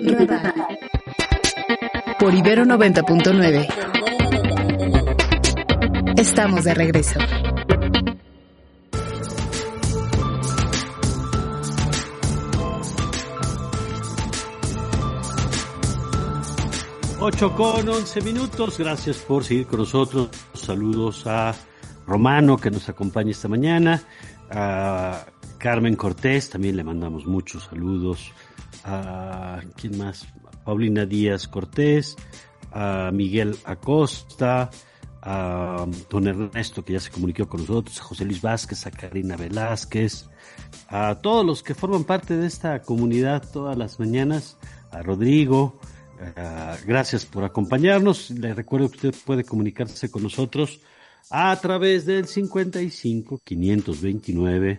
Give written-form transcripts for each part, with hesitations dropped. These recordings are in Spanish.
Radar por Ibero 90.9. Estamos de regreso. Ocho con 11 minutos. Gracias por seguir con nosotros. Saludos a Romano, que nos acompaña esta mañana. A Carmen Cortés, también le mandamos muchos saludos. A ¿quién más? Paulina Díaz Cortés, a Miguel Acosta, a don Ernesto, que ya se comunicó con nosotros, a José Luis Vázquez, a Karina Velázquez, a todos los que forman parte de esta comunidad todas las mañanas, a Rodrigo. Gracias por acompañarnos. Le recuerdo que usted puede comunicarse con nosotros a través del 55 529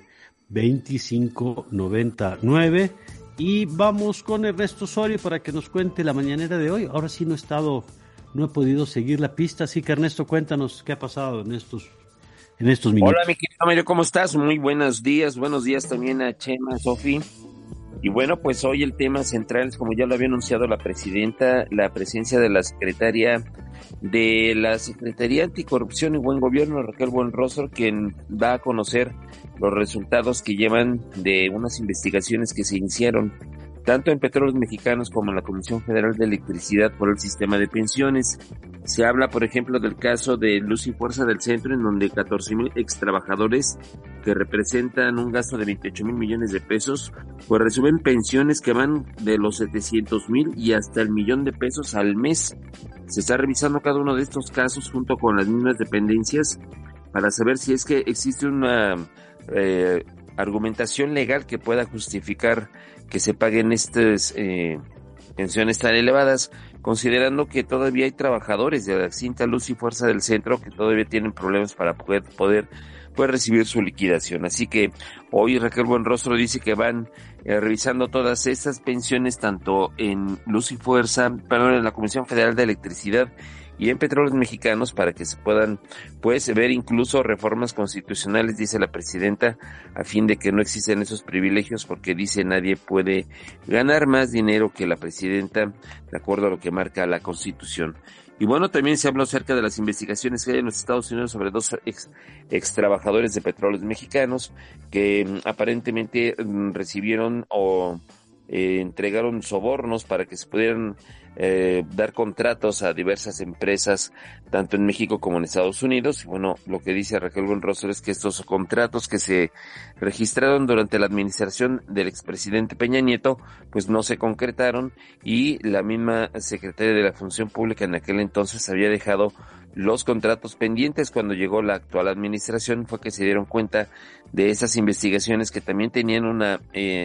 2599 y vamos con Ernesto Osorio para que nos cuente la mañanera de hoy. Ahora sí no he podido seguir la pista, así que Ernesto, cuéntanos qué ha pasado en estos minutos. Hola, mi querido Mario, ¿cómo estás? Muy buenos días también a Chema, Sofi. Y bueno, pues hoy el tema central es, como ya lo había anunciado la presidenta, la presencia de la secretaria de la Secretaría Anticorrupción y Buen Gobierno, Raquel Buenrostro, quien va a conocer los resultados que llevan de unas investigaciones que se iniciaron tanto en Petróleos Mexicanos como en la Comisión Federal de Electricidad por el sistema de pensiones. Se habla, por ejemplo, del caso de Luz y Fuerza del Centro, en donde 14,000 extrabajadores que representan un gasto de 28,000 millones de pesos, pues reciben pensiones que van de los 700,000 y hasta el millón de pesos al mes. Se está revisando cada uno de estos casos junto con las mismas dependencias para saber si es que existe una argumentación legal que pueda justificar que se paguen estas pensiones tan elevadas, considerando que todavía hay trabajadores de la Cinta Luz y Fuerza del Centro que todavía tienen problemas para poder recibir su liquidación. Así que hoy Raquel Buenrostro dice que van revisando todas estas pensiones, tanto en Luz y Fuerza, pero en la Comisión Federal de Electricidad y en Petróleos Mexicanos, para que se puedan ver incluso reformas constitucionales, dice la presidenta, a fin de que no existen esos privilegios, porque dice nadie puede ganar más dinero que la presidenta, de acuerdo a lo que marca la Constitución. Y bueno, también se habló acerca de las investigaciones que hay en los Estados Unidos sobre dos ex trabajadores de Petróleos Mexicanos que aparentemente recibieron o entregaron sobornos para que se pudieran dar contratos a diversas empresas, tanto en México como en Estados Unidos. Y bueno, lo que dice Raquel Buenrostro es que estos contratos que se registraron durante la administración del expresidente Peña Nieto, pues no se concretaron, y la misma secretaria de la Función Pública en aquel entonces había dejado los contratos pendientes. Cuando llegó la actual administración fue que se dieron cuenta de esas investigaciones, que también tenían una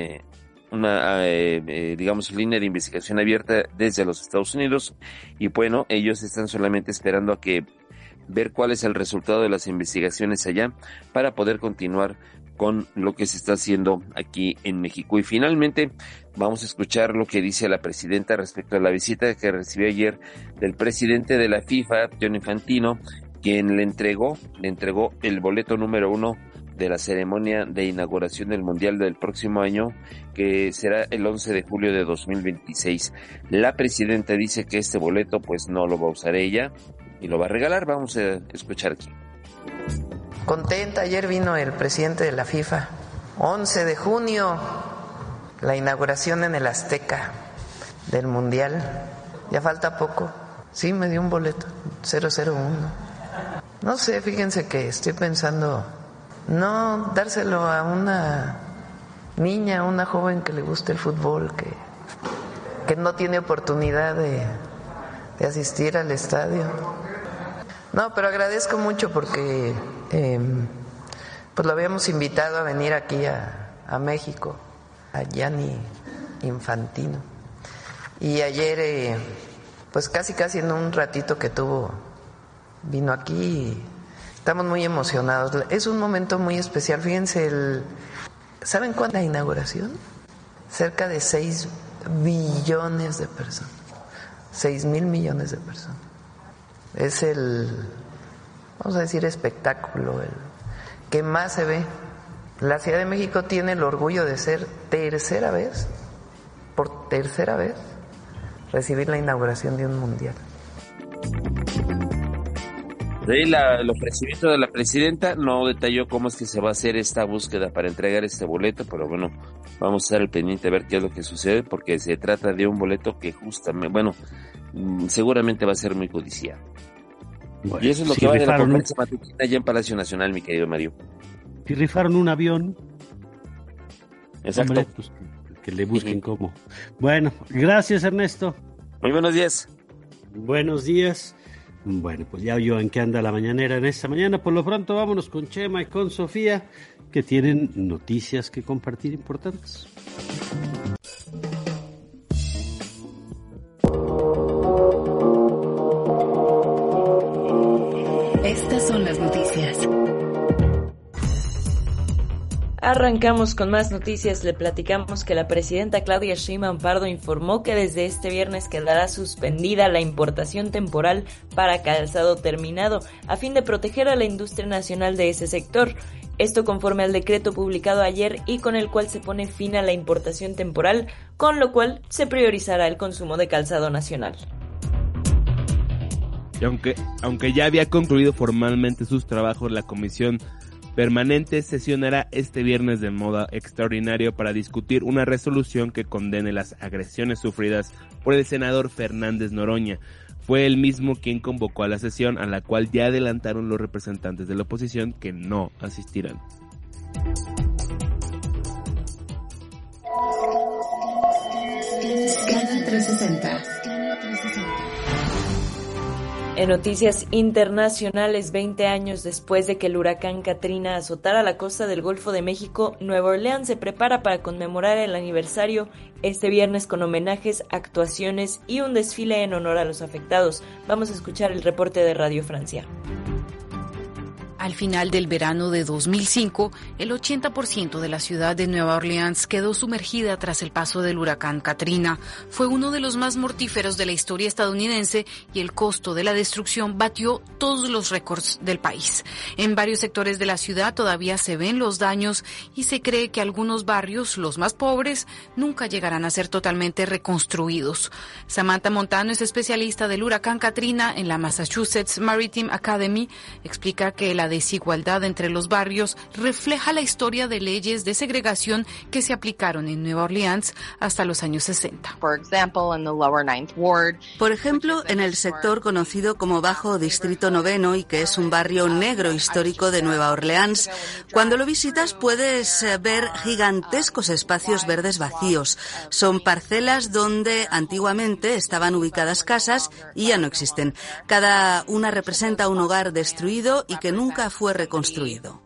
línea de investigación abierta desde los Estados Unidos, y bueno, ellos están solamente esperando a que ver cuál es el resultado de las investigaciones allá para poder continuar con lo que se está haciendo aquí en México. Y finalmente vamos a escuchar lo que dice la presidenta respecto a la visita que recibió ayer del presidente de la FIFA, Gianni Infantino, quien le entregó el boleto número 1 de la ceremonia de inauguración del Mundial del próximo año, que será el 11 de julio de 2026. La presidenta dice que este boleto pues no lo va a usar ella y lo va a regalar. Vamos a escuchar aquí. Contenta, ayer vino el presidente de la FIFA. 11 de junio, la inauguración en el Azteca del Mundial. Ya falta poco. Sí, me dio un boleto, 001. No sé, fíjense que estoy pensando no dárselo a una niña, una joven que le guste el fútbol, que no tiene oportunidad de asistir al estadio. No, pero agradezco mucho porque pues lo habíamos invitado a venir aquí a México, a Gianni Infantino. Y ayer, pues casi en un ratito que vino aquí y estamos muy emocionados. Es un momento muy especial. Fíjense, ¿saben cuánto es la inauguración? Cerca de 6 billones de personas. 6,000 millones de personas. Es vamos a decir, espectáculo, el que más se ve. La Ciudad de México tiene el orgullo de ser por tercera vez, recibir la inauguración de un mundial. De ahí el ofrecimiento de la presidenta no detalló cómo es que se va a hacer esta búsqueda para entregar este boleto, pero bueno, vamos a estar al pendiente a ver qué es lo que sucede, porque se trata de un boleto que justamente, seguramente va a ser muy codiciado. Bueno, y eso es lo si que va de la rifaron conferencia matutina allá en Palacio Nacional, mi querido Mario. Si rifaron un avión, Exacto. hombre, pues que le busquen cómo. Bueno, gracias, Ernesto. Muy buenos días. Buenos días. Bueno, pues ya oyó en qué anda la mañanera en esta mañana. Por lo pronto vámonos con Chema y con Sofía, que tienen noticias que compartir importantes. Estas son las noticias. Arrancamos con más noticias. Le platicamos que la presidenta Claudia Sheinbaum Pardo informó que desde este viernes quedará suspendida la importación temporal para calzado terminado a fin de proteger a la industria nacional de ese sector. Esto conforme al decreto publicado ayer y con el cual se pone fin a la importación temporal, con lo cual se priorizará el consumo de calzado nacional. Y aunque ya había concluido formalmente sus trabajos, la Comisión Permanente sesionará este viernes de modo extraordinario para discutir una resolución que condene las agresiones sufridas por el senador Fernández Noroña. Fue él mismo quien convocó a la sesión, a la cual ya adelantaron los representantes de la oposición que no asistirán. Scanner 360. En noticias internacionales, 20 años después de que el huracán Katrina azotara la costa del Golfo de México, Nueva Orleans se prepara para conmemorar el aniversario este viernes con homenajes, actuaciones y un desfile en honor a los afectados. Vamos a escuchar el reporte de Radio Francia. Al final del verano de 2005, el 80% de la ciudad de Nueva Orleans quedó sumergida tras el paso del huracán Katrina. Fue uno de los más mortíferos de la historia estadounidense y el costo de la destrucción batió todos los récords del país. En varios sectores de la ciudad todavía se ven los daños y se cree que algunos barrios, los más pobres, nunca llegarán a ser totalmente reconstruidos. Samantha Montano es especialista del huracán Katrina en la Massachusetts Maritime Academy. Explica que la desigualdad entre los barrios refleja la historia de leyes de segregación que se aplicaron en Nueva Orleans hasta los años 60. Por ejemplo, en el sector conocido como Bajo Distrito Noveno y que es un barrio negro histórico de Nueva Orleans, cuando lo visitas puedes ver gigantescos espacios verdes vacíos. Son parcelas donde antiguamente estaban ubicadas casas y ya no existen. Cada una representa un hogar destruido y que nunca fue reconstruido.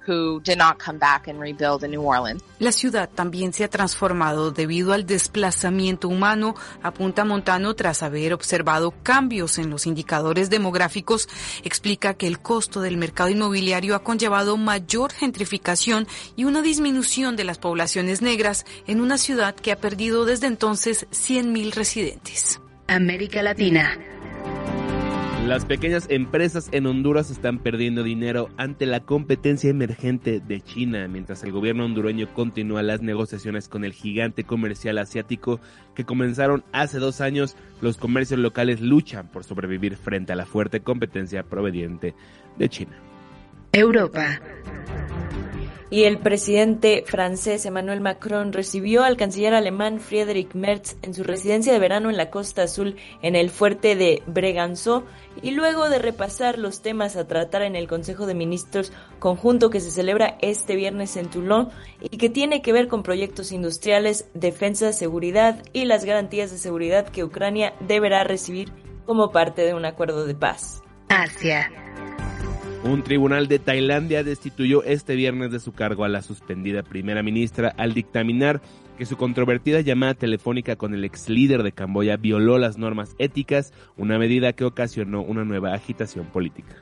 La ciudad también se ha transformado debido al desplazamiento humano, apunta Montano tras haber observado cambios en los indicadores demográficos. Explica que el costo del mercado inmobiliario ha conllevado mayor gentrificación y una disminución de las poblaciones negras en una ciudad que ha perdido desde entonces 100,000 residentes. América Latina. Las pequeñas empresas en Honduras están perdiendo dinero ante la competencia emergente de China, mientras el gobierno hondureño continúa las negociaciones con el gigante comercial asiático que comenzaron hace 2 años. Los comercios locales luchan por sobrevivir frente a la fuerte competencia proveniente de China. Europa. Y el presidente francés Emmanuel Macron recibió al canciller alemán Friedrich Merz en su residencia de verano en la Costa Azul, en el fuerte de Brégançon, y luego de repasar los temas a tratar en el Consejo de Ministros conjunto que se celebra este viernes en Toulon y que tiene que ver con proyectos industriales, defensa, seguridad y las garantías de seguridad que Ucrania deberá recibir como parte de un acuerdo de paz. Asia. Un tribunal de Tailandia destituyó este viernes de su cargo a la suspendida primera ministra al dictaminar que su controvertida llamada telefónica con el ex líder de Camboya violó las normas éticas, una medida que ocasionó una nueva agitación política.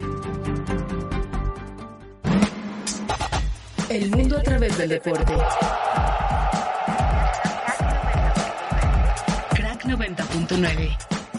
El mundo a través del deporte. Crack 90.9.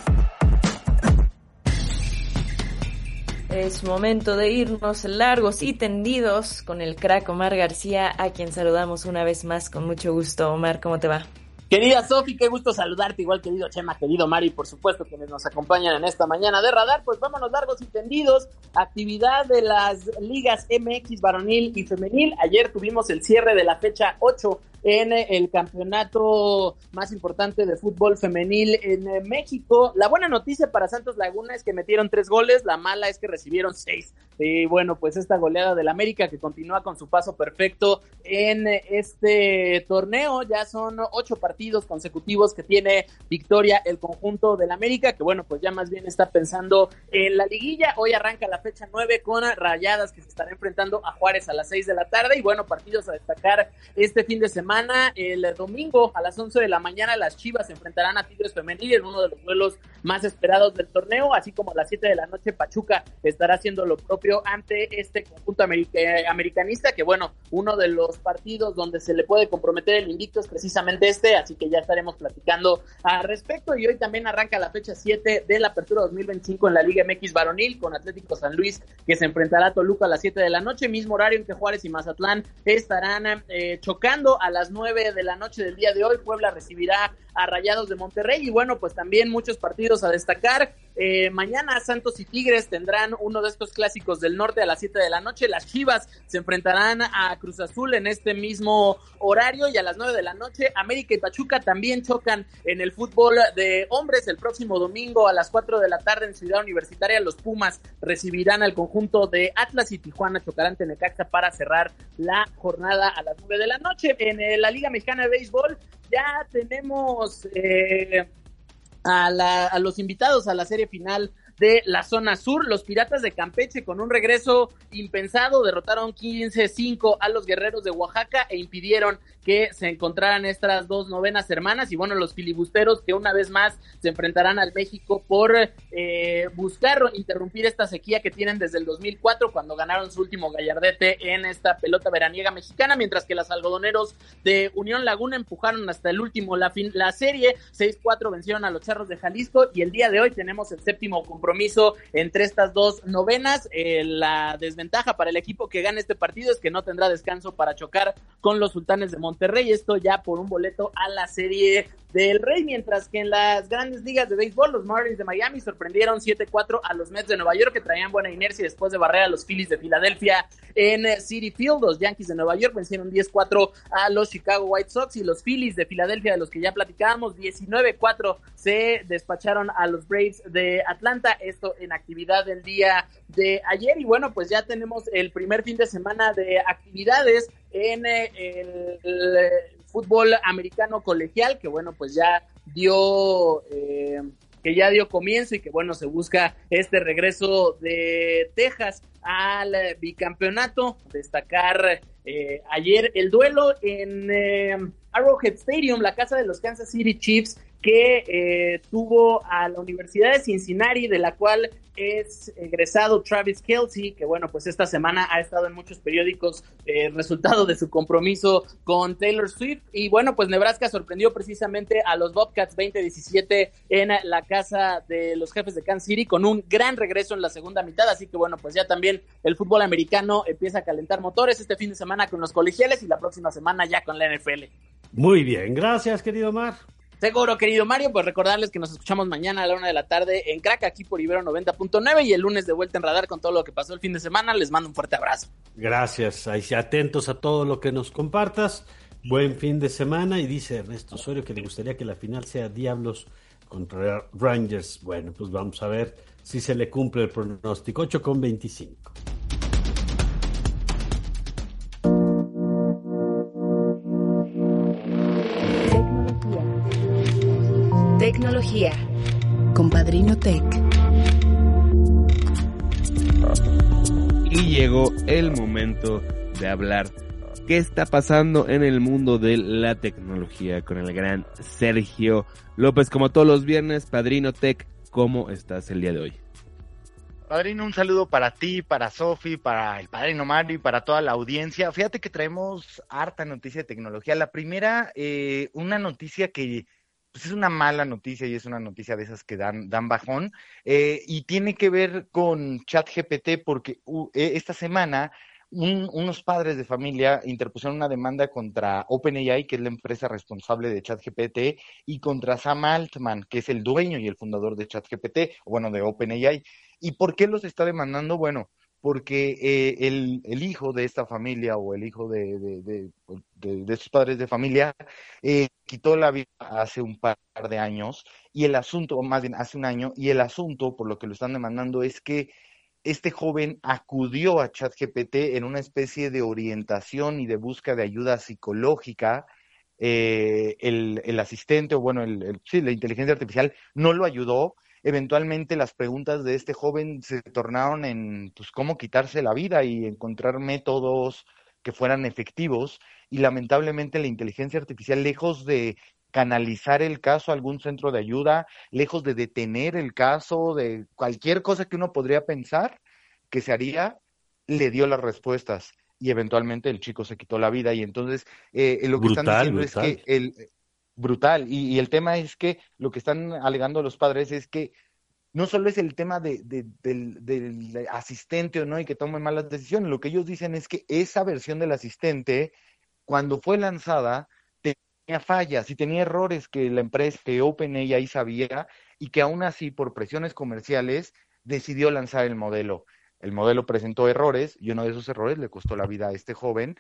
Es momento de irnos largos y tendidos con el crack Omar García, a quien saludamos una vez más con mucho gusto. Omar, ¿cómo te va? Querida Sofi, qué gusto saludarte, igual querido Chema, querido Mari, por supuesto, quienes nos acompañan en esta mañana de Radar. Pues vámonos largos y tendidos, actividad de las ligas MX varonil y femenil. Ayer tuvimos el cierre de la fecha 8 en el campeonato más importante de fútbol femenil en México. La buena noticia para Santos Laguna es que metieron 3 goles, la mala es que recibieron 6. Y bueno, pues esta goleada del América que continúa con su paso perfecto en este torneo. Ya son 8 partidos consecutivos que tiene victoria el conjunto del América, que bueno, pues ya más bien está pensando en la liguilla. Hoy arranca la fecha 9 con Rayadas, que se estará enfrentando a Juárez a las 6 de la tarde. Y bueno, partidos a destacar este fin de semana. El domingo a las 11 de la mañana las Chivas se enfrentarán a Tigres Femenil en uno de los duelos más esperados del torneo, así como a las 7 de la noche Pachuca estará haciendo lo propio ante este conjunto americanista, que bueno, uno de los partidos donde se le puede comprometer el invicto es precisamente este, así que ya estaremos platicando al respecto. Y hoy también arranca la fecha 7 de la Apertura 2025 en la Liga MX varonil, con Atlético San Luis que se enfrentará a Toluca a las 7 de la noche, mismo horario en que Juárez y Mazatlán estarán chocando a las 9 de la noche del día de hoy. Puebla recibirá a Rayados de Monterrey. Y bueno, pues también muchos partidos a destacar. Mañana Santos y Tigres tendrán uno de estos clásicos del norte a las 7 de la noche. Las Chivas se enfrentarán a Cruz Azul en este mismo horario, y a las 9 de la noche América y Pachuca también chocan en el fútbol de hombres. El próximo domingo a las 4 de la tarde en Ciudad Universitaria los Pumas recibirán al conjunto de Atlas, y Tijuana chocarán ante Necaxa para cerrar la jornada a las 9 de la noche. En la Liga Mexicana de Béisbol ya tenemos a los invitados a la serie final de la zona sur. Los Piratas de Campeche, con un regreso impensado, derrotaron 15-5 a los Guerreros de Oaxaca e impidieron que se encontraran estas dos novenas hermanas. Y bueno, los filibusteros, que una vez más se enfrentarán al México por buscar interrumpir esta sequía que tienen desde el 2004, cuando ganaron su último gallardete en esta pelota veraniega mexicana, mientras que los algodoneros de Unión Laguna empujaron hasta el último la serie. 6-4 vencieron a los Charros de Jalisco, y el día de hoy tenemos el séptimo compromiso entre estas dos novenas. La desventaja para el equipo que gane este partido es que no tendrá descanso para chocar con los Sultanes de Monterrey, esto ya por un boleto a la Serie del Rey. Mientras que en las grandes ligas de béisbol, los Marlins de Miami sorprendieron 7-4 a los Mets de Nueva York, que traían buena inercia después de barrer a los Phillies de Filadelfia en Citi Field. Los Yankees de Nueva York vencieron 10-4 a los Chicago White Sox, y los Phillies de Filadelfia, de los que ya platicábamos, 19-4 se despacharon a los Braves de Atlanta, esto en actividad del día de ayer. Y bueno, pues ya tenemos el primer fin de semana de actividades en el fútbol americano colegial, que bueno, pues ya dio comienzo, y que bueno, se busca este regreso de Texas al bicampeonato. Destacar ayer el duelo en Arrowhead Stadium, la casa de los Kansas City Chiefs, que tuvo a la Universidad de Cincinnati, de la cual es egresado Travis Kelce, que bueno, pues esta semana ha estado en muchos periódicos, resultado de su compromiso con Taylor Swift. Y bueno, pues Nebraska sorprendió precisamente a los Bobcats 20-17 en la casa de los Jefes de Kansas City, con un gran regreso en la segunda mitad. Así que bueno, pues ya también el fútbol americano empieza a calentar motores este fin de semana con los colegiales, y la próxima semana ya con la NFL. Muy bien, gracias, querido Mar. Seguro, querido Mario, pues recordarles que nos escuchamos mañana a la 1 de la tarde en Crack, aquí por Ibero 90.9, y el lunes de vuelta en Radar con todo lo que pasó el fin de semana. Les mando un fuerte abrazo. Gracias, ahí atentos a todo lo que nos compartas. Buen fin de semana. Y dice Ernesto Osorio que le gustaría que la final sea Diablos contra Rangers. Bueno, pues vamos a ver si se le cumple el pronóstico. 8:25. Tecnología con Padrino Tech. Y llegó el momento de hablar qué está pasando en el mundo de la tecnología con el gran Sergio López. Como todos los viernes, Padrino Tech, ¿cómo estás el día de hoy? Padrino, un saludo para ti, para Sofi, para el Padrino Mario y para toda la audiencia. Fíjate que traemos harta noticia de tecnología. La primera, una noticia que pues es una mala noticia, y es una noticia de esas que dan bajón, y tiene que ver con ChatGPT, porque esta semana unos padres de familia interpusieron una demanda contra OpenAI, que es la empresa responsable de ChatGPT, y contra Sam Altman, que es el dueño y el fundador de ChatGPT, o bueno, de OpenAI. ¿Y por qué los está demandando? Bueno, porque el hijo de esta familia o el hijo de sus padres de familia quitó la vida hace un par de años y el asunto, o más bien hace un año, y el asunto por lo que lo están demandando es que este joven acudió a ChatGPT en una especie de orientación y de búsqueda de ayuda psicológica. El asistente, o bueno, sí, la inteligencia artificial no lo ayudó. Eventualmente las preguntas de este joven se tornaron en pues cómo quitarse la vida y encontrar métodos que fueran efectivos. Y lamentablemente la inteligencia artificial, lejos de canalizar el caso a algún centro de ayuda, lejos de detener el caso, de cualquier cosa que uno podría pensar que se haría, le dio las respuestas y eventualmente el chico se quitó la vida. Y entonces lo que están diciendo es que brutal, y el tema es que lo que están alegando los padres es que no solo es el tema del asistente o no y que tome malas decisiones, lo que ellos dicen es que esa versión del asistente, cuando fue lanzada, tenía fallas y tenía errores que la empresa, que OpenAI sabía, y que aún así, por presiones comerciales, decidió lanzar el modelo. El modelo presentó errores y uno de esos errores le costó la vida a este joven,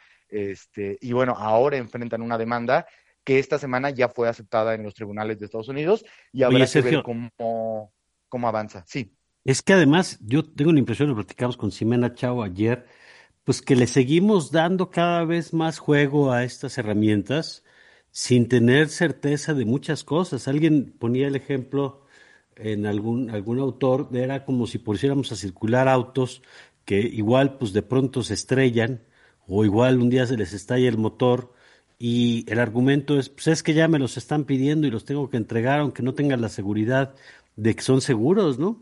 y bueno, ahora enfrentan una demanda que esta semana ya fue aceptada en los tribunales de Estados Unidos y habrá que ver cómo avanza. Sí. Es que además yo tengo la impresión, lo platicamos con Ximena Chao ayer, pues que le seguimos dando cada vez más juego a estas herramientas sin tener certeza de muchas cosas. Alguien ponía el ejemplo en algún autor, era como si pusiéramos a circular autos que igual pues de pronto se estrellan o igual un día se les estalla el motor y el argumento es, pues es que ya me los están pidiendo y los tengo que entregar aunque no tengan la seguridad de que son seguros, ¿no?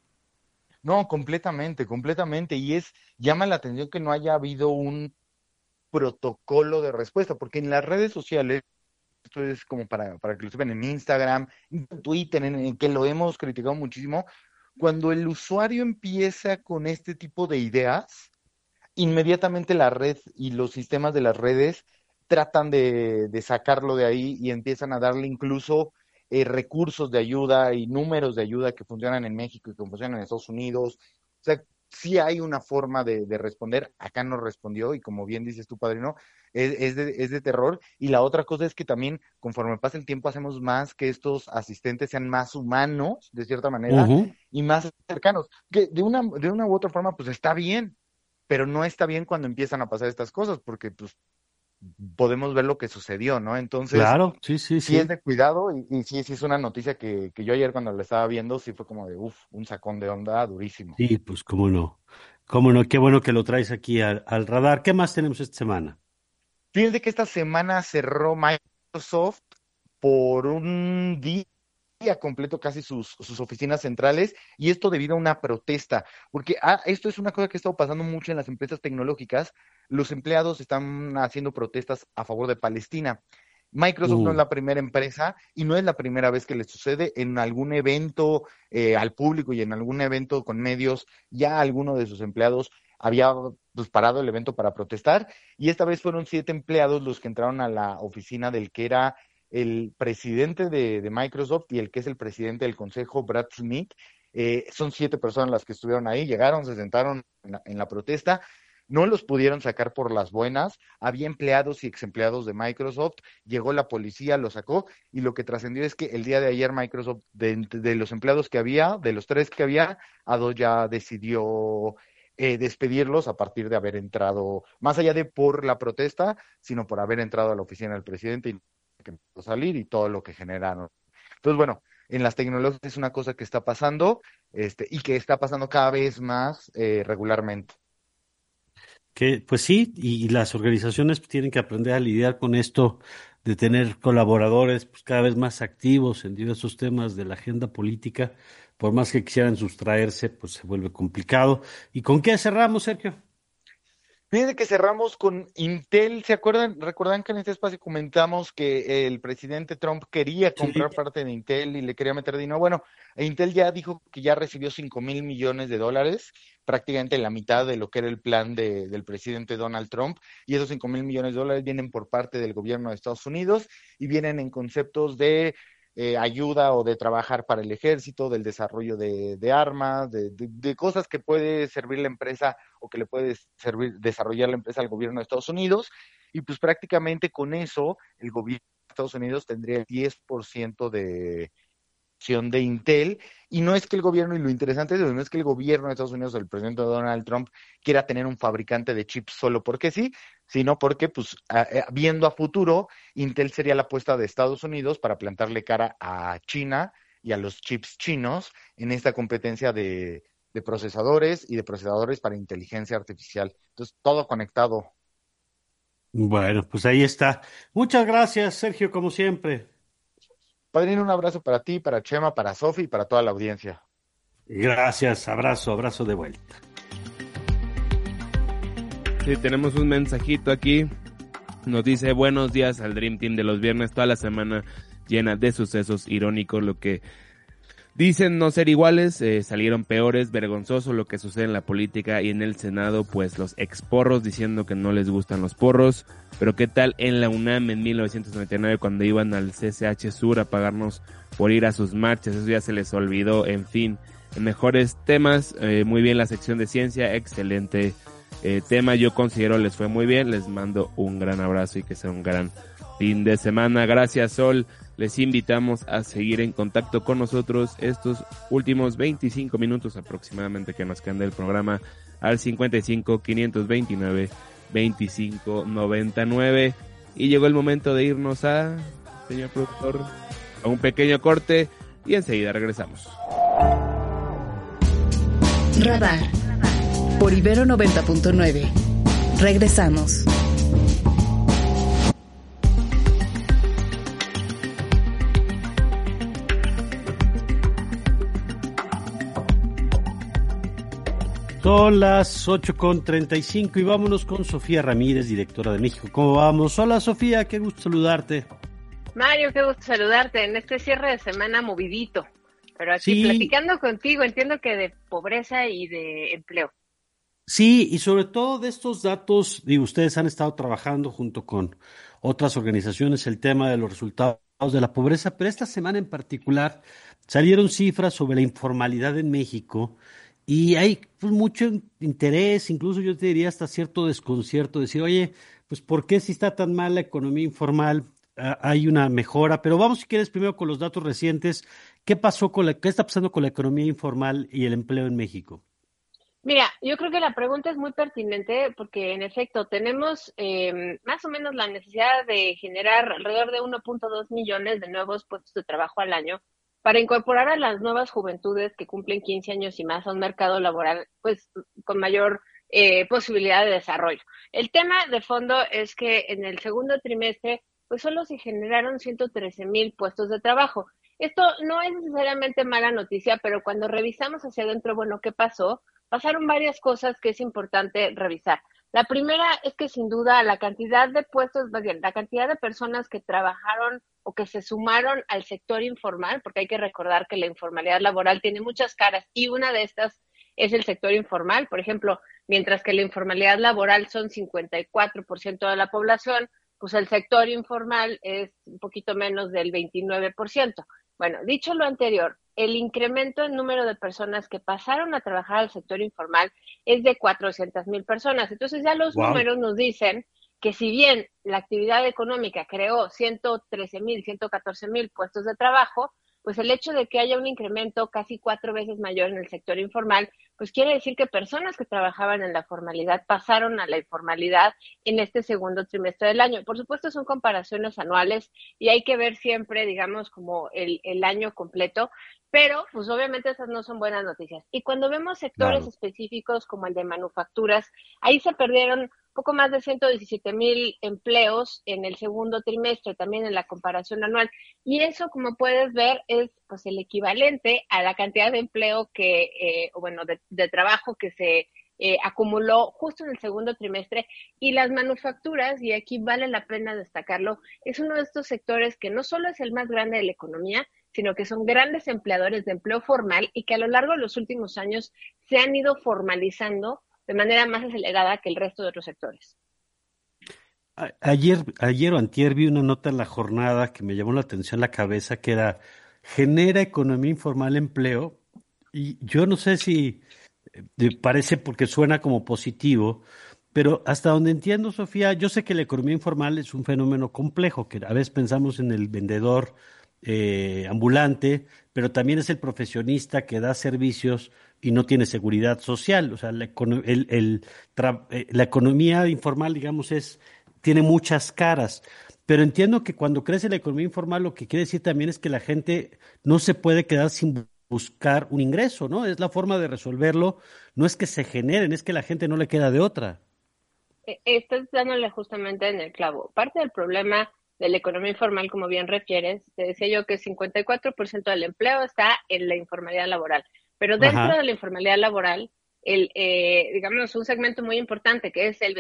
No, completamente. Llama la atención que no haya habido un protocolo de respuesta, porque en las redes sociales, esto es como para que lo sepan, en Instagram, en Twitter, en que lo hemos criticado muchísimo, cuando el usuario empieza con este tipo de ideas, inmediatamente la red y los sistemas de las redes tratan de sacarlo de ahí y empiezan a darle incluso recursos de ayuda y números de ayuda que funcionan en México y que funcionan en Estados Unidos. O sea, sí hay una forma de responder. Acá no respondió y como bien dices tú, padrino, es de terror. Y la otra cosa es que también conforme pasa el tiempo hacemos más que estos asistentes sean más humanos, de cierta manera, y más cercanos. Que de una u otra forma, pues está bien, pero no está bien cuando empiezan a pasar estas cosas, porque pues podemos ver lo que sucedió, ¿no? Entonces, claro, sí. sí es de cuidado y sí es una noticia que yo ayer cuando la estaba viendo, sí fue como de, un sacón de onda durísimo. Sí, pues cómo no, qué bueno que lo traes aquí al radar. ¿Qué más tenemos esta semana? Fíjense que esta semana cerró Microsoft por un día completo casi sus oficinas centrales, y esto debido a una protesta, porque esto es una cosa que ha estado pasando mucho en las empresas tecnológicas. Los empleados están haciendo protestas a favor de Palestina. Microsoft no es la primera empresa y no es la primera vez que le sucede. En algún evento al público y en algún evento con medios, ya alguno de sus empleados había pues, parado el evento para protestar, y esta vez fueron 7 empleados los que entraron a la oficina del que era el presidente de Microsoft y el que es el presidente del consejo, Brad Smith. Son 7 personas las que estuvieron ahí, llegaron, se sentaron en la protesta. No los pudieron sacar por las buenas, había empleados y exempleados de Microsoft, llegó la policía, lo sacó, y lo que trascendió es que el día de ayer Microsoft, de los empleados que había, de los 3 que había, a 2 ya decidió despedirlos a partir de haber entrado, más allá de por la protesta, sino por haber entrado a la oficina del presidente y que empezó a salir y todo lo que generaron. Entonces, bueno, en las tecnologías es una cosa que está pasando, y que está pasando cada vez más regularmente. Que, pues sí, y las organizaciones tienen que aprender a lidiar con esto de tener colaboradores pues, cada vez más activos en diversos temas de la agenda política. Por más que quisieran sustraerse, pues se vuelve complicado. ¿Y con qué cerramos, Sergio? Fíjense que cerramos con Intel. ¿Se acuerdan? ¿Recuerdan que en este espacio comentamos que el presidente Trump quería comprar parte de Intel y le quería meter dinero? Bueno, Intel ya dijo que ya recibió $5,000 millones, prácticamente la mitad de lo que era el plan del presidente Donald Trump, y esos $5,000 millones vienen por parte del gobierno de Estados Unidos y vienen en conceptos de ayuda o de trabajar para el ejército, del desarrollo de armas, de cosas que puede servir la empresa o que le puede servir desarrollar la empresa al gobierno de Estados Unidos, y pues prácticamente con eso el gobierno de Estados Unidos tendría el 10% de Intel, y no es que el gobierno, y lo interesante es eso, no es que el gobierno de Estados Unidos o el presidente Donald Trump quiera tener un fabricante de chips solo porque sí, sino porque, pues, viendo a futuro, Intel sería la apuesta de Estados Unidos para plantarle cara a China y a los chips chinos en esta competencia de procesadores y de procesadores para inteligencia artificial. Entonces, todo conectado. Bueno, pues ahí está. Muchas gracias, Sergio, como siempre. Padrino, un abrazo para ti, para Chema, para Sofi y para toda la audiencia. Gracias, abrazo de vuelta. Sí, tenemos un mensajito aquí. Nos dice: buenos días al Dream Team de los viernes, toda la semana llena de sucesos irónicos, lo que dicen no ser iguales, salieron peores, vergonzoso lo que sucede en la política y en el Senado, pues los exporros diciendo que no les gustan los porros, pero qué tal en la UNAM en 1999 cuando iban al CCH Sur a pagarnos por ir a sus marchas, eso ya se les olvidó. En fin, en mejores temas, muy bien la sección de ciencia, excelente tema, yo considero les fue muy bien, les mando un gran abrazo y que sea un gran fin de semana. Gracias, Sol. Les invitamos a seguir en contacto con nosotros estos últimos 25 minutos aproximadamente que nos quedan del programa al 55 529 25 99. Y llegó el momento de irnos señor productor, a un pequeño corte y enseguida regresamos. Radar por Ibero 90.9. Regresamos. Son las 8:35 y vámonos con Sofía Ramírez, directora de México. ¿Cómo vamos? Hola, Sofía, qué gusto saludarte. Mario, qué gusto saludarte en este cierre de semana movidito, pero aquí platicando contigo, entiendo que de pobreza y de empleo. Sí, y sobre todo de estos datos, y ustedes han estado trabajando junto con otras organizaciones el tema de los resultados de la pobreza, pero esta semana en particular salieron cifras sobre la informalidad en México. Y hay pues, mucho interés, incluso yo te diría hasta cierto desconcierto, decir, oye, pues ¿por qué si está tan mal la economía informal hay una mejora? Pero vamos si quieres primero con los datos recientes. ¿Qué está pasando con la economía informal y el empleo en México? Mira, yo creo que la pregunta es muy pertinente porque en efecto tenemos más o menos la necesidad de generar alrededor de 1.2 millones de nuevos puestos de trabajo al año para incorporar a las nuevas juventudes que cumplen 15 años y más a un mercado laboral pues con mayor posibilidad de desarrollo. El tema de fondo es que en el segundo trimestre pues solo se generaron 113,000 puestos de trabajo. Esto no es necesariamente mala noticia, pero cuando revisamos hacia adentro, bueno, ¿qué pasó? Pasaron varias cosas que es importante revisar. La primera es que sin duda la cantidad de puestos, más bien, la cantidad de personas que trabajaron o que se sumaron al sector informal, porque hay que recordar que la informalidad laboral tiene muchas caras y una de estas es el sector informal. Por ejemplo, mientras que la informalidad laboral son 54% de la población, pues el sector informal es un poquito menos del 29%. Bueno, dicho lo anterior, el incremento en número de personas que pasaron a trabajar al sector informal es de 400,000 personas. Entonces ya los números nos dicen que si bien la actividad económica creó 113,000, 114,000 puestos de trabajo, pues el hecho de que haya un incremento casi 4 veces mayor en el sector informal, pues quiere decir que personas que trabajaban en la formalidad pasaron a la informalidad en este segundo trimestre del año. Por supuesto, son comparaciones anuales y hay que ver siempre, digamos, como el año completo, pero pues obviamente esas no son buenas noticias. Y cuando vemos sectores específicos como el de manufacturas, ahí se perdieron poco más de 117,000 empleos en el segundo trimestre, también en la comparación anual. Y eso, como puedes ver, es pues el equivalente a la cantidad de empleo que, de trabajo que se acumuló justo en el segundo trimestre, y las manufacturas, y aquí vale la pena destacarlo, es uno de estos sectores que no solo es el más grande de la economía, sino que son grandes empleadores de empleo formal y que a lo largo de los últimos años se han ido formalizando de manera más acelerada que el resto de otros sectores. Ayer o antier vi una nota en La Jornada que me llamó la atención la cabeza, que era, genera economía informal empleo, y yo no sé si parece porque suena como positivo, pero hasta donde entiendo, Sofía, yo sé que la economía informal es un fenómeno complejo, que a veces pensamos en el vendedor ambulante, pero también es el profesionista que da servicios y no tiene seguridad social. O sea, la economía informal, digamos, tiene muchas caras. Pero entiendo que cuando crece la economía informal, lo que quiere decir también es que la gente no se puede quedar sin buscar un ingreso, ¿no? Es la forma de resolverlo. No es que se generen, es que la gente no le queda de otra. Estás dándole justamente en el clavo. Parte del problema de la economía informal, como bien refieres, te decía yo que 54% del empleo está en la informalidad laboral. Pero dentro de la informalidad laboral, digamos, un segmento muy importante, que es el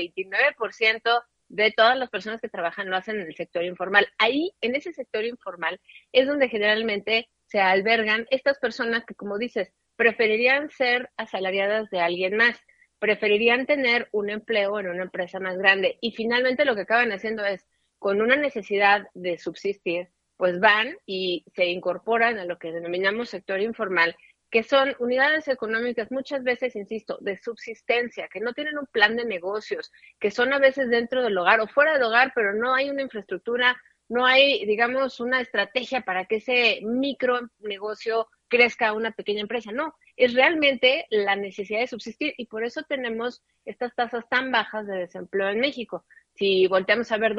29% de todas las personas que trabajan lo hacen en el sector informal. Ahí, en ese sector informal, es donde generalmente se albergan estas personas que, como dices, preferirían ser asalariadas de alguien más, preferirían tener un empleo en una empresa más grande, y finalmente lo que acaban haciendo es, con una necesidad de subsistir, pues van y se incorporan a lo que denominamos sector informal, que son unidades económicas muchas veces, insisto, de subsistencia, que no tienen un plan de negocios, que son a veces dentro del hogar o fuera del hogar, pero no hay una infraestructura, no hay, digamos, una estrategia para que ese micronegocio crezca a una pequeña empresa. No, es realmente la necesidad de subsistir, y por eso tenemos estas tasas tan bajas de desempleo en México. Si volteamos a ver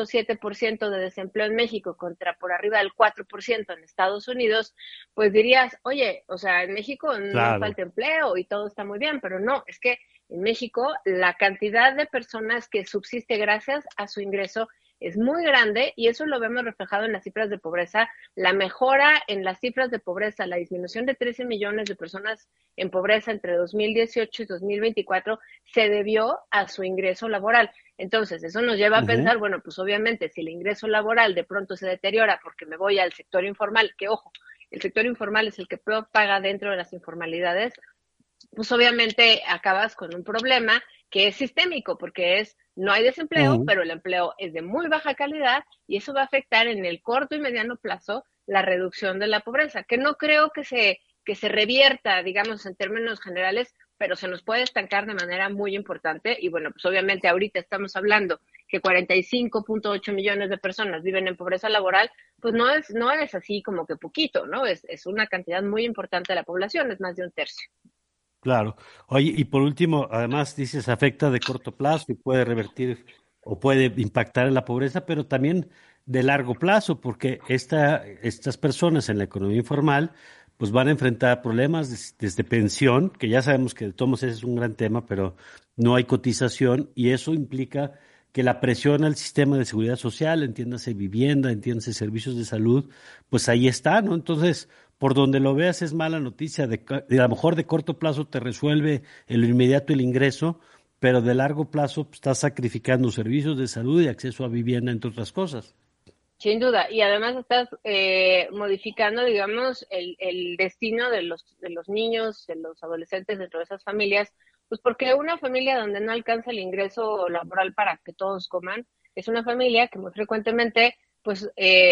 2.7% de desempleo en México contra por arriba del 4% en Estados Unidos, pues dirías, oye, o sea, en México no falta empleo y todo está muy bien, pero no, es que en México la cantidad de personas que subsiste gracias a su ingreso es muy grande, y eso lo vemos reflejado en las cifras de pobreza. La mejora en las cifras de pobreza, la disminución de 13 millones de personas en pobreza entre 2018 y 2024 se debió a su ingreso laboral. Entonces, eso nos lleva a pensar, bueno, pues obviamente si el ingreso laboral de pronto se deteriora porque me voy al sector informal, que ojo, el sector informal es el que peor paga dentro de las informalidades, pues obviamente acabas con un problema que es sistémico, porque no hay desempleo, pero el empleo es de muy baja calidad, y eso va a afectar en el corto y mediano plazo la reducción de la pobreza, que no creo que se revierta, digamos, en términos generales, pero se nos puede estancar de manera muy importante. Y bueno, pues obviamente ahorita estamos hablando que 45.8 millones de personas viven en pobreza laboral, pues no es así como que poquito, ¿no? Es una cantidad muy importante de la población, es más de un tercio. Claro. Oye, y por último, además dices, afecta de corto plazo y puede revertir o puede impactar en la pobreza, pero también de largo plazo, porque estas personas en la economía informal pues van a enfrentar problemas desde pensión, que ya sabemos que de todos modos ese es un gran tema, pero no hay cotización, y eso implica que la presión al sistema de seguridad social, entiéndase vivienda, entiéndase servicios de salud, pues ahí está, ¿no? Entonces, por donde lo veas es mala noticia, a lo mejor de corto plazo te resuelve en lo inmediato el ingreso, pero de largo plazo pues, estás sacrificando servicios de salud y acceso a vivienda, entre otras cosas. Sin duda, y además estás modificando, digamos, el destino de los niños, de los adolescentes dentro de esas familias, pues porque una familia donde no alcanza el ingreso laboral para que todos coman, es una familia que muy frecuentemente pues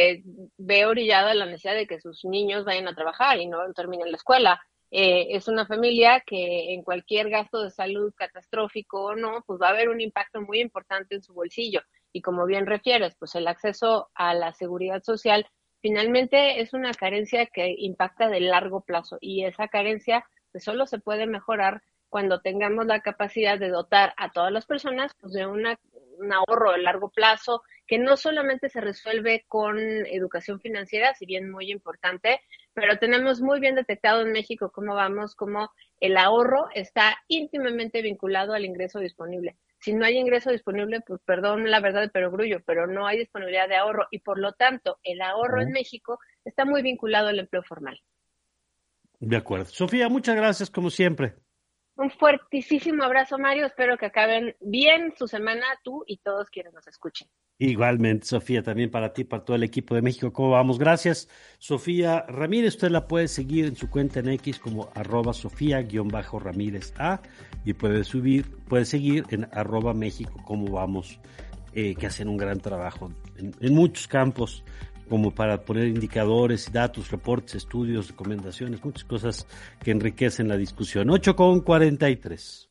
ve orillada la necesidad de que sus niños vayan a trabajar y no terminen la escuela. Es una familia que en cualquier gasto de salud catastrófico o no, pues va a haber un impacto muy importante en su bolsillo. Y como bien refieres, pues el acceso a la seguridad social finalmente es una carencia que impacta de largo plazo, y esa carencia pues solo se puede mejorar cuando tengamos la capacidad de dotar a todas las personas pues de un ahorro de largo plazo, que no solamente se resuelve con educación financiera, si bien muy importante, pero tenemos muy bien detectado en México cómo el ahorro está íntimamente vinculado al ingreso disponible. Si no hay ingreso disponible, pues perdón la verdad de perogrullo, pero no hay disponibilidad de ahorro, y por lo tanto el ahorro en México está muy vinculado al empleo formal. De acuerdo. Sofía, muchas gracias como siempre. Un fuertísimo abrazo, Mario. Espero que acaben bien su semana, tú y todos quienes nos escuchen. Igualmente, Sofía, también para ti, para todo el equipo de México. ¿Cómo vamos? Gracias. Sofía Ramírez, usted la puede seguir en su cuenta en X como @Sofía_Ramírez A y puede seguir en @México ¿Cómo vamos? Que hacen un gran trabajo en muchos campos, como para poner indicadores, datos, reportes, estudios, recomendaciones, muchas cosas que enriquecen la discusión. 8:43.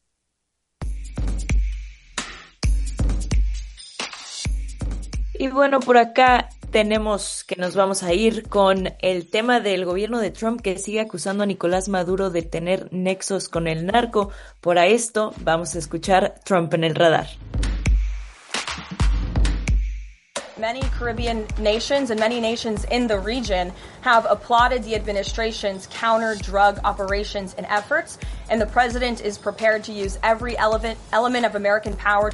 Y bueno, por acá tenemos que nos vamos a ir con el tema del gobierno de Trump, que sigue acusando a Nicolás Maduro de tener nexos con el narco. Por esto vamos a escuchar Trump en el radar. Many Caribbean nations and many nations in the region have applauded the administration's counter-drug operations and efforts, and the president is prepared to use every element of American power.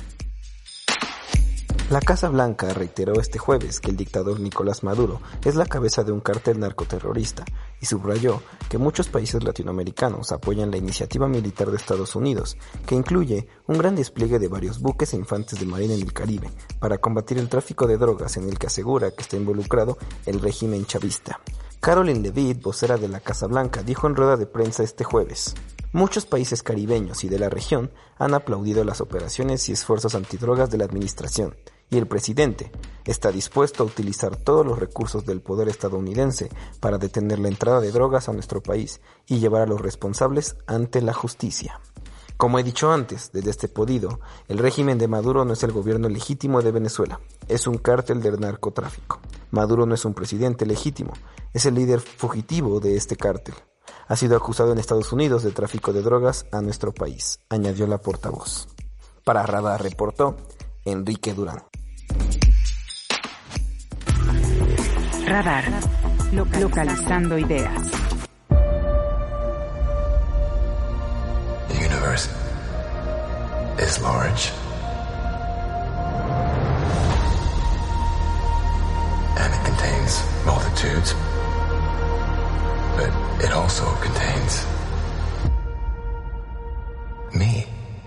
La Casa Blanca reiteró este jueves que el dictador Nicolás Maduro es la cabeza de un cártel narcoterrorista y subrayó que muchos países latinoamericanos apoyan la iniciativa militar de Estados Unidos, que incluye un gran despliegue de varios buques e infantes de marina en el Caribe para combatir el tráfico de drogas, en el que asegura que está involucrado el régimen chavista. Caroline Leavitt, vocera de la Casa Blanca, dijo en rueda de prensa este jueves: muchos países caribeños y de la región han aplaudido las operaciones y esfuerzos antidrogas de la administración, y el presidente está dispuesto a utilizar todos los recursos del poder estadounidense para detener la entrada de drogas a nuestro país y llevar a los responsables ante la justicia. Como he dicho antes, desde este podido, el régimen de Maduro no es el gobierno legítimo de Venezuela, es un cártel del narcotráfico. Maduro no es un presidente legítimo, es el líder fugitivo de este cártel. Ha sido acusado en Estados Unidos de tráfico de drogas a nuestro país, añadió la portavoz. Para Radar reportó Enrique Durán. Radar, localizando ideas. The universe is large and it contains multitudes, but it also contains me.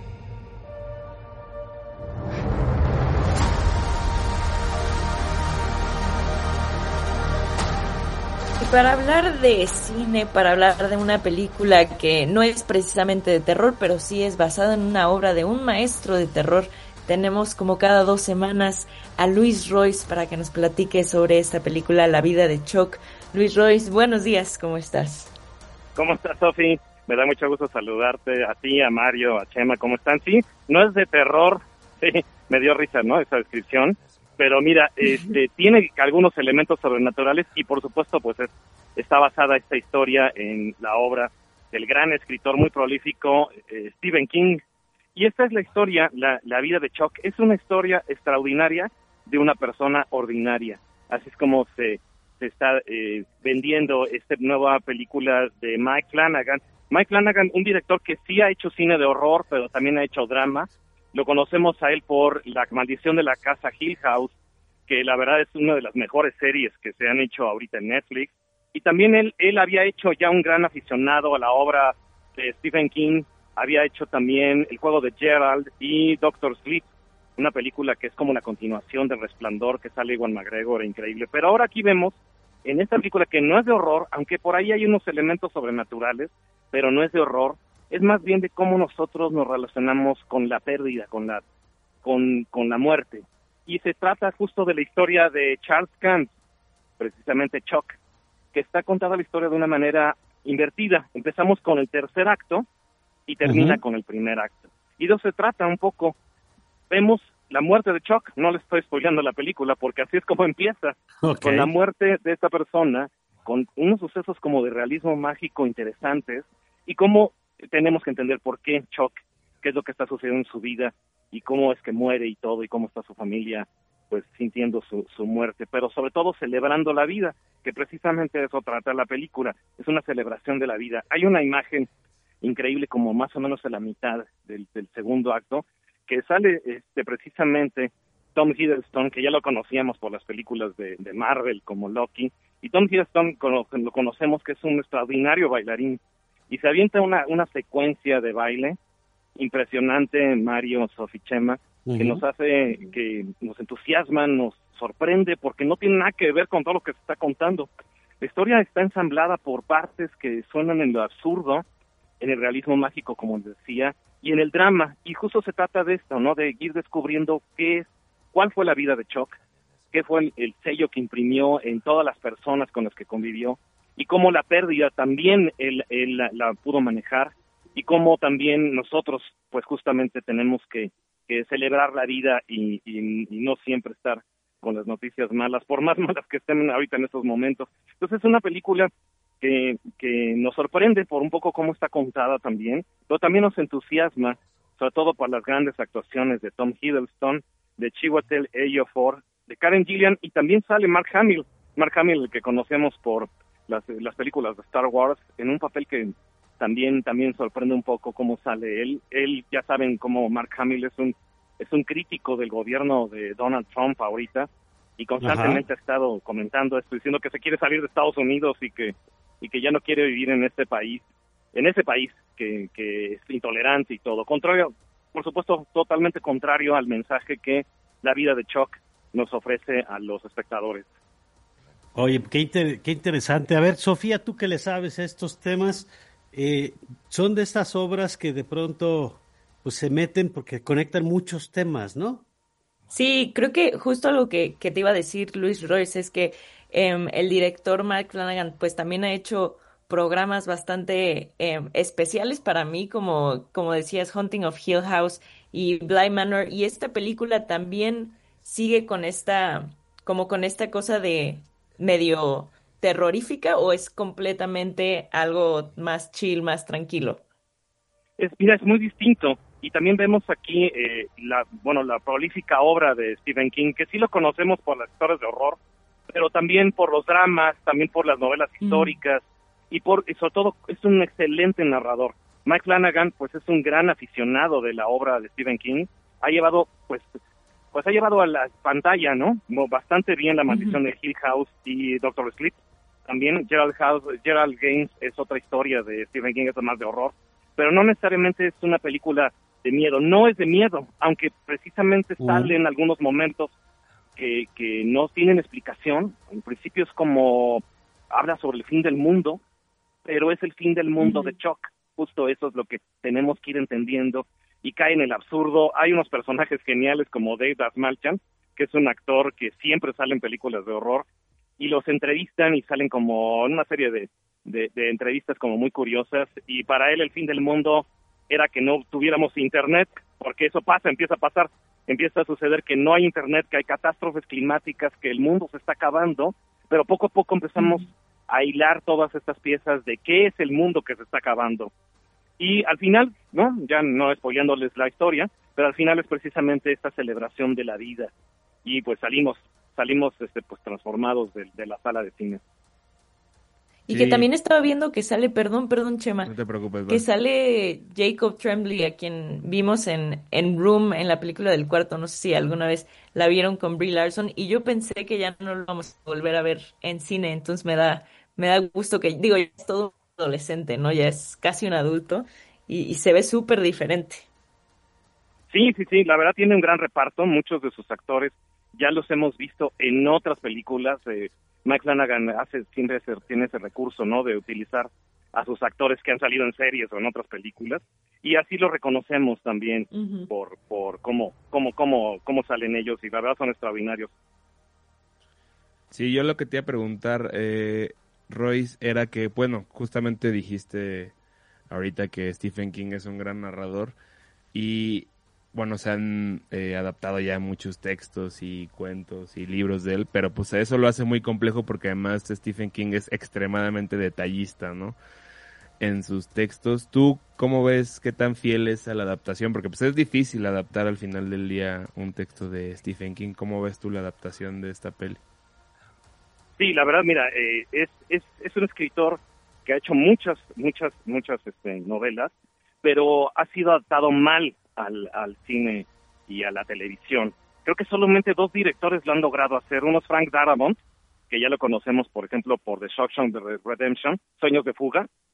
Para hablar de cine, para hablar de una película que no es precisamente de terror, pero sí es basada en una obra de un maestro de terror, tenemos como cada 2 semanas a Luis Royce para que nos platique sobre esta película, La vida de Chuck. Luis Royce, buenos días, ¿cómo estás? ¿Cómo estás, Sofi? Me da mucho gusto saludarte, a ti, a Mario, a Chema, ¿cómo están? Sí, no es de terror, sí, me dio risa, ¿no?, esa descripción. Pero mira, tiene algunos elementos sobrenaturales y por supuesto pues está basada esta historia en la obra del gran escritor muy prolífico Stephen King. Y esta es la historia, la vida de Chuck. Es una historia extraordinaria de una persona ordinaria. Así es como se está vendiendo esta nueva película de Mike Flanagan. Mike Flanagan, un director que sí ha hecho cine de horror, pero también ha hecho drama. Lo conocemos a él por La maldición de la casa Hill House, que la verdad es una de las mejores series que se han hecho ahorita en Netflix. Y también él había hecho ya un gran aficionado a la obra de Stephen King. Había hecho también El juego de Gerald y Doctor Sleep, una película que es como la continuación de Resplandor, que sale Ewan McGregor, increíble. Pero ahora aquí vemos, en esta película que no es de horror, aunque por ahí hay unos elementos sobrenaturales, pero no es de horror, es más bien de cómo nosotros nos relacionamos con la pérdida, con la muerte. Y se trata justo de la historia de Charles Kant, precisamente Chuck, que está contada la historia de una manera invertida. Empezamos con el tercer acto y termina con el primer acto. Y de eso se trata un poco. Vemos la muerte de Chuck, no le estoy spoileando la película porque así es como empieza, con la muerte de esta persona, con unos sucesos como de realismo mágico interesantes y cómo tenemos que entender por qué Chuck, qué es lo que está sucediendo en su vida y cómo es que muere y todo, y cómo está su familia pues sintiendo su muerte, pero sobre todo celebrando la vida, que precisamente de eso trata la película, es una celebración de la vida. Hay una imagen increíble como más o menos a la mitad del segundo acto, que sale precisamente Tom Hiddleston, que ya lo conocíamos por las películas de Marvel como Loki, y Tom Hiddleston lo conocemos que es un extraordinario bailarín, y se avienta una secuencia de baile impresionante, Mario, Sofi, Chema, que nos hace, que nos entusiasma, nos sorprende, porque no tiene nada que ver con todo lo que se está contando. La historia está ensamblada por partes que suenan en lo absurdo, en el realismo mágico, como les decía, y en el drama, y justo se trata de esto, ¿no? De ir descubriendo cuál fue la vida de Chuck, qué fue el sello que imprimió en todas las personas con las que convivió, y cómo la pérdida también él la pudo manejar, y cómo también nosotros, pues justamente tenemos que celebrar la vida y no siempre estar con las noticias malas, por más malas que estén ahorita en estos momentos. Entonces es una película que nos sorprende por un poco cómo está contada también, pero también nos entusiasma, sobre todo por las grandes actuaciones de Tom Hiddleston, de Chiwetel Ejiofor, de Karen Gillan, y también sale Mark Hamill, el que conocemos por las películas de Star Wars, en un papel que también sorprende un poco cómo sale él. Él, ya saben cómo Mark Hamill es un crítico del gobierno de Donald Trump ahorita, y constantemente ha estado comentando esto, diciendo que se quiere salir de Estados Unidos y que ya no quiere vivir en ese país que es intolerante y todo. Contrario, por supuesto, totalmente contrario al mensaje que la vida de Chuck nos ofrece a los espectadores. Oye, qué interesante. A ver, Sofía, tú que le sabes a estos temas, son de estas obras que de pronto pues se meten porque conectan muchos temas, ¿no? Sí, creo que justo algo que te iba a decir, Luis Royce, es que el director Mike Flanagan pues también ha hecho programas bastante especiales para mí, como decías, Haunting of Hill House y Bly Manor, y esta película también sigue con esta cosa de medio terrorífica, ¿o es completamente algo más chill, más tranquilo? Es muy distinto, y también vemos aquí la prolífica obra de Stephen King, que sí lo conocemos por las historias de horror, pero también por los dramas, también por las novelas históricas, y sobre todo es un excelente narrador. Mike Flanagan pues es un gran aficionado de la obra de Stephen King, ha llevado a la pantalla, ¿no? Bastante bien La Maldición de Hill House y Doctor Sleep. También Gerald Gaines es otra historia de Stephen King, es más de horror, pero no necesariamente es una película de miedo. No es de miedo, aunque precisamente sale en algunos momentos que no tienen explicación. En principio es como habla sobre el fin del mundo, pero es el fin del mundo de Chuck. Justo eso es lo que tenemos que ir entendiendo, y cae en el absurdo. Hay unos personajes geniales como Dave Dastmalchian, que es un actor que siempre sale en películas de horror, y los entrevistan y salen como en una serie de entrevistas como muy curiosas, y para él el fin del mundo era que no tuviéramos internet, porque eso empieza a suceder que no hay internet, que hay catástrofes climáticas, que el mundo se está acabando, pero poco a poco empezamos a hilar todas estas piezas de qué es el mundo que se está acabando. Y al final, ¿no? Ya no spoileándoles la historia, pero al final es precisamente esta celebración de la vida, y pues salimos pues transformados de la sala de cine. Y que también estaba viendo que sale, perdón Chema, no te preocupes, que sale Jacob Tremblay, a quien vimos en Room, en la película del cuarto. No sé si alguna vez la vieron con Brie Larson, y yo pensé que ya no lo vamos a volver a ver en cine, entonces me da gusto que, digo, ya es todo un adolescente, ¿no? Ya es casi un adulto y se ve súper diferente. Sí, la verdad tiene un gran reparto. Muchos de sus actores ya los hemos visto en otras películas. Mike Flanagan siempre tiene ese recurso, ¿no? De utilizar a sus actores que han salido en series o en otras películas, y así lo reconocemos también por cómo salen ellos, y la verdad son extraordinarios. Sí, yo lo que te iba a preguntar, Royce, era que, bueno, justamente dijiste ahorita que Stephen King es un gran narrador, y bueno, se han adaptado ya muchos textos y cuentos y libros de él, pero pues eso lo hace muy complejo, porque además Stephen King es extremadamente detallista, ¿no? En sus textos. ¿Tú cómo ves qué tan fiel es a la adaptación? Porque pues es difícil adaptar al final del día un texto de Stephen King. ¿Cómo ves tú la adaptación de esta peli? Sí, la verdad, mira, es un escritor que ha hecho muchas novelas, pero ha sido adaptado mal al cine y a la televisión. Creo que solamente 2 directores lo han logrado hacer. Uno es Frank Darabont, que ya lo conocemos, por ejemplo, por The Shawshank Redemption, Sueños de Fuga,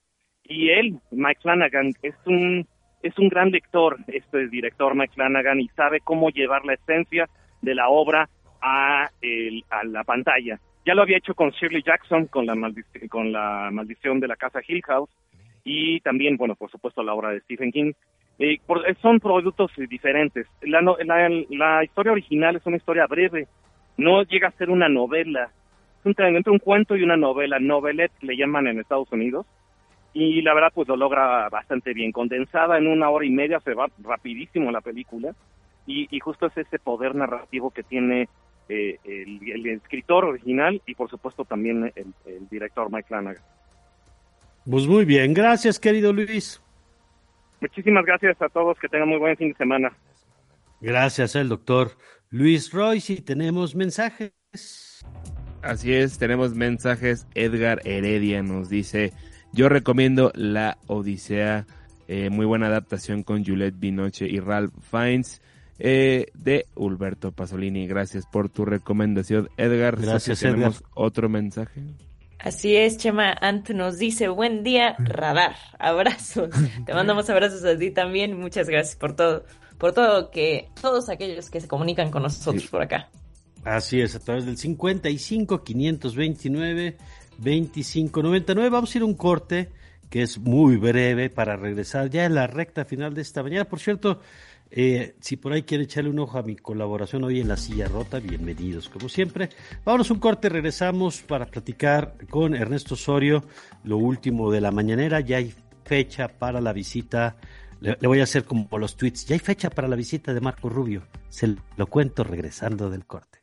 Y él, Mike Flanagan, es un gran lector, este director Mike Flanagan, y sabe cómo llevar la esencia de la obra a la pantalla. Ya lo había hecho con Shirley Jackson, con la maldición de la casa Hill House, y también, bueno, por supuesto, la obra de Stephen King. Son productos diferentes. La historia original es una historia breve, no llega a ser una novela, es entre un cuento y una novela, novelette le llaman en Estados Unidos, y la verdad pues lo logra bastante bien, condensada en 1 hora y media, se va rapidísimo la película, y justo es ese poder narrativo que tiene el escritor original y por supuesto también el director Mike Flanagan. Pues muy bien, gracias querido Luis. Muchísimas gracias a todos, que tengan muy buen fin de semana. Gracias al doctor Luis Royce, y tenemos mensajes. Así es, tenemos mensajes. Edgar Heredia nos dice: yo recomiendo La Odisea, muy buena adaptación con Juliette Binoche y Ralph Fiennes, de Humberto Pasolini. Gracias por tu recomendación, Edgar. Gracias, tenemos Edgar. Otro mensaje. Así es, Chema Ant nos dice: buen día, Radar. Abrazos. Te mandamos abrazos a ti también. Muchas gracias por todo que todos aquellos que se comunican con nosotros por acá. Así es, a través del 55 529 2599. Vamos a ir a un corte que es muy breve para regresar ya en la recta final de esta mañana. Por cierto, si por ahí quiere echarle un ojo a mi colaboración hoy en La Silla Rota, bienvenidos como siempre. Vámonos un corte, regresamos para platicar con Ernesto Osorio lo último de la mañanera. Ya hay fecha para la visita, le voy a hacer como los tweets, ya hay fecha para la visita de Marco Rubio. Se lo cuento regresando del corte.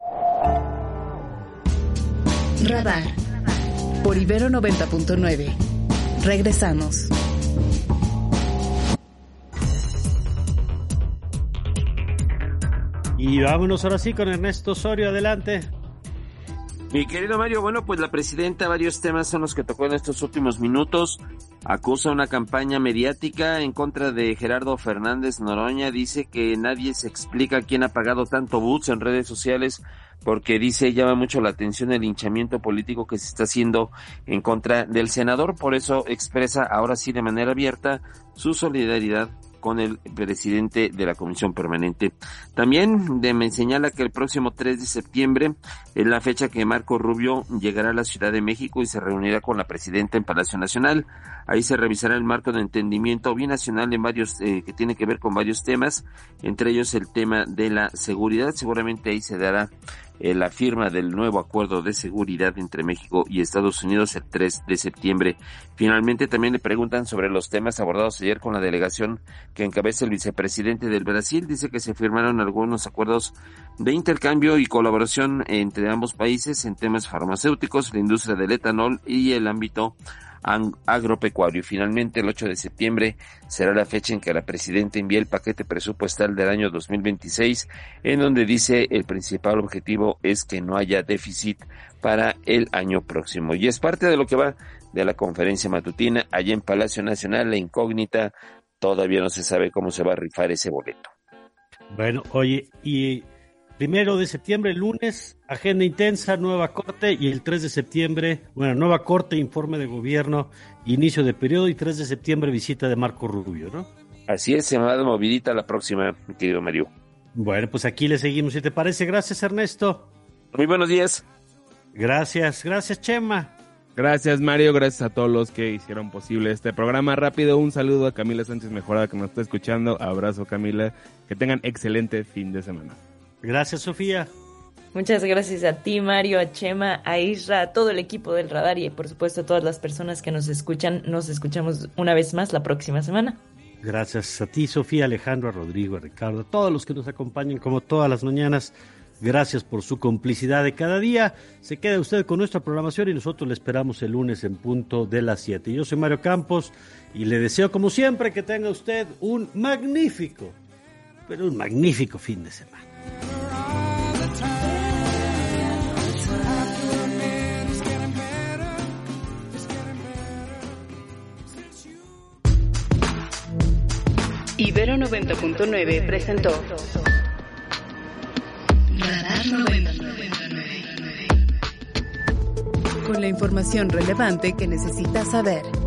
Radar por Ibero 90.9. Regresamos. Y vámonos ahora sí con Ernesto Osorio, adelante. Mi querido Mario, bueno, pues la presidenta, varios temas son los que tocó en estos últimos minutos. Acusa una campaña mediática en contra de Gerardo Fernández Noroña. Dice que nadie se explica quién ha pagado tanto boots en redes sociales, porque dice llama mucho la atención el linchamiento político que se está haciendo en contra del senador. Por eso expresa ahora sí de manera abierta su solidaridad con el presidente de la Comisión Permanente. También me señala que el próximo 3 de septiembre es la fecha que Marco Rubio llegará a la Ciudad de México y se reunirá con la presidenta en Palacio Nacional. Ahí se revisará el marco de entendimiento binacional en varios que tiene que ver con varios temas, entre ellos el tema de la seguridad. Seguramente ahí se dará la firma del nuevo acuerdo de seguridad entre México y Estados Unidos el 3 de septiembre. Finalmente también le preguntan sobre los temas abordados ayer con la delegación que encabeza el vicepresidente del Brasil. Dice que se firmaron algunos acuerdos de intercambio y colaboración entre ambos países en temas farmacéuticos, la industria del etanol y el ámbito agropecuario. Y finalmente el 8 de septiembre será la fecha en que la presidenta envíe el paquete presupuestal del año 2026, en donde dice el principal objetivo es que no haya déficit para el año próximo. Y es parte de lo que va de la conferencia matutina allá en Palacio Nacional. La incógnita, todavía no se sabe cómo se va a rifar ese boleto. Bueno, oye, y 1 de septiembre, lunes, agenda intensa, nueva corte, y el 3 de septiembre, nueva corte, informe de gobierno, inicio de periodo, y 3 de septiembre visita de Marco Rubio, ¿no? Así es, se me va de movidita la próxima, mi querido Mario. Bueno, pues aquí le seguimos, si te parece. Gracias, Ernesto. Muy buenos días. Gracias, Chema. Gracias, Mario, gracias a todos los que hicieron posible este programa. Rápido, un saludo a Camila Sánchez Mejorada, que nos está escuchando. Abrazo, Camila. Que tengan excelente fin de semana. Gracias, Sofía. Muchas gracias a ti, Mario, a Chema, a Isra, a todo el equipo del Radar y por supuesto a todas las personas que nos escuchan. Nos escuchamos una vez más la próxima semana. Gracias a ti, Sofía, Alejandro, a Rodrigo, a Ricardo, a todos los que nos acompañan como todas las mañanas. Gracias por su complicidad de cada día. Se queda usted con nuestra programación y nosotros le esperamos el lunes en punto de las 7. Yo soy Mario Campos y le deseo como siempre que tenga usted un magnífico fin de semana. Ibero 90.9 presentó Radar 90.9, con la información relevante que necesitas saber.